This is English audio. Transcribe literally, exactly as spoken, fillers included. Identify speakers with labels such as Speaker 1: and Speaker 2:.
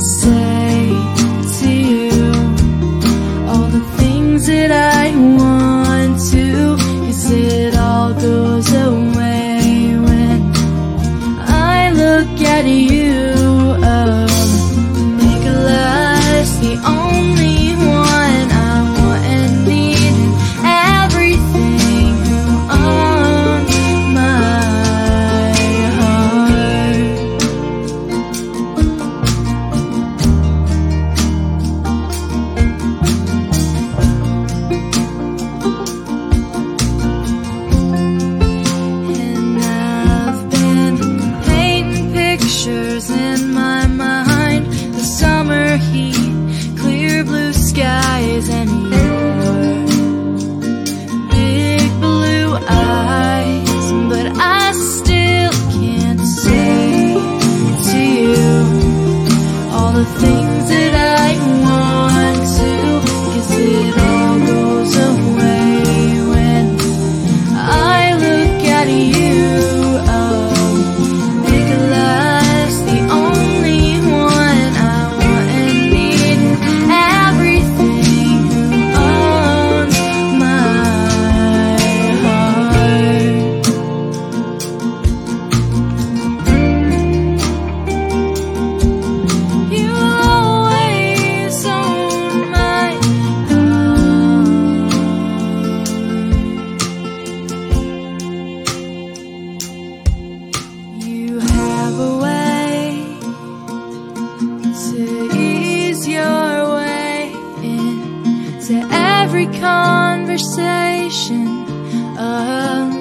Speaker 1: say to you all the things that I want to, 'cause it all goes away when I look at you. Oh, make love the only one I want and need, and everything on my heart. And I've been painting pictures in my mind, the summer heat, clear blue skies, and your big blue eyes. But I still can't say to you all the things that I want to, 'cause it all goes away when I look at you. Oh, make love the only one I want and need, everything on my heart. You always own my heart. You have a way to ease your way into every conversation. Oh,